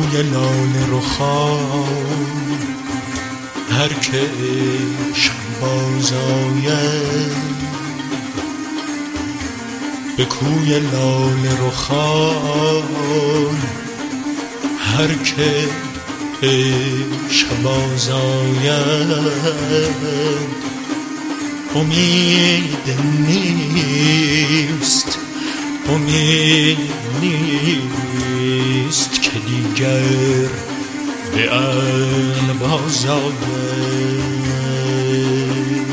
کوی لاله رخان هر که عشق باز آید، به کوی لاله رخان هر که عشق باز آید. امید نیست، امید نیست که دیگر به عین باز آید.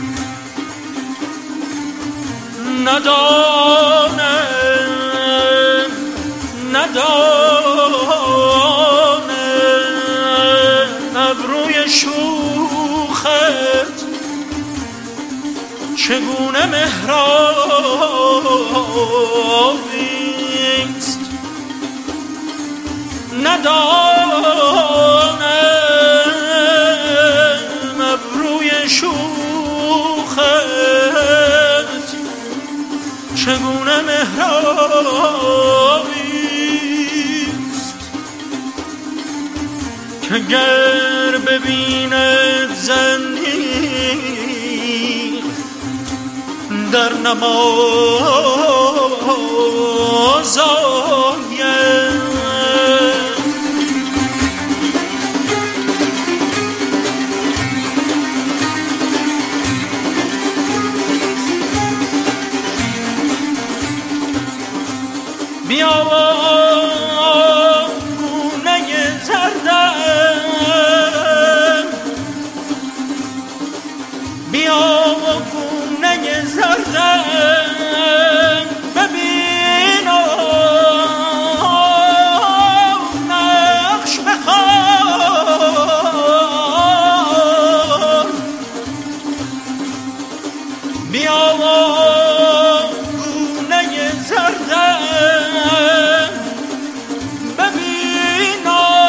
ندانم ابروی شوخت چگونه مهرابیست. ندانم ابروی شوخت چگونه مهرابیست، که گر ببیند زنی در نماز آید. بیا گونه زردم، بیا گونه زردم، ببین نقش بخوان. بیا گونه زردم، ببین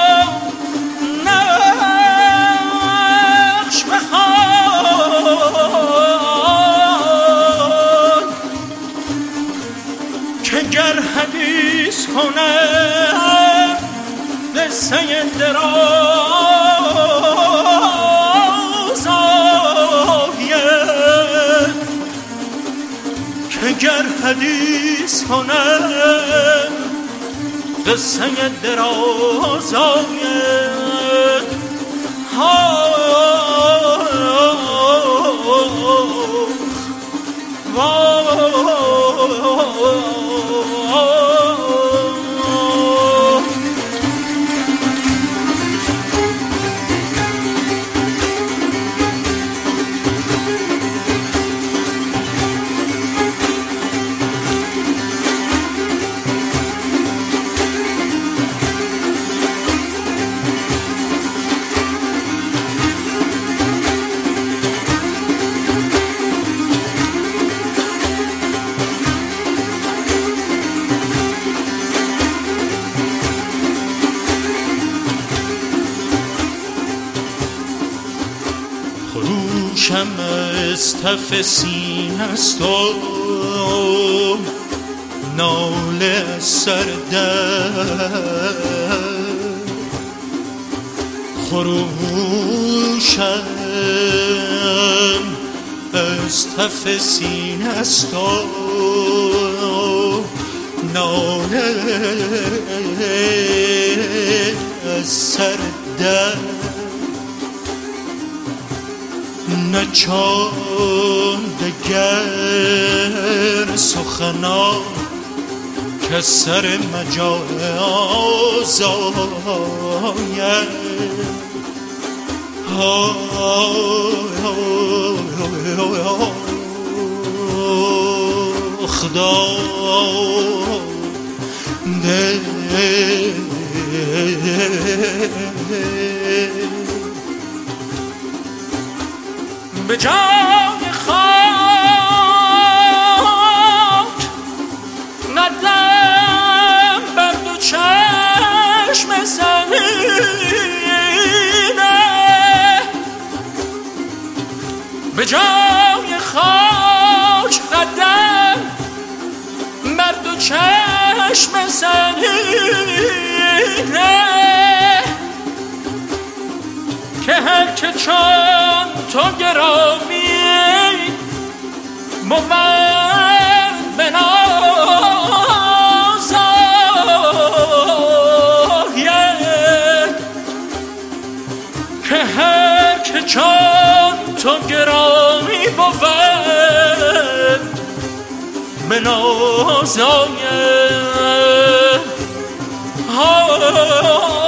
نقش بخوان. که گر حدیث کنم قصه دراز آید، که گر حدیث کنم قصه دراز آید. خروشم از تف سینه است و ناله از سر در. خروشم از تف سینه است و ناله از سر در. نه چون دگر سخنان که سر مجاز آید. خدا به جای خاک قدم بر دو چشم سنینه، به جای خاک قدم بر دو چشم سنینه. که هر که چون تو گرامی بود بنازاید، که هر که چون تو گرامی بود بنازاید.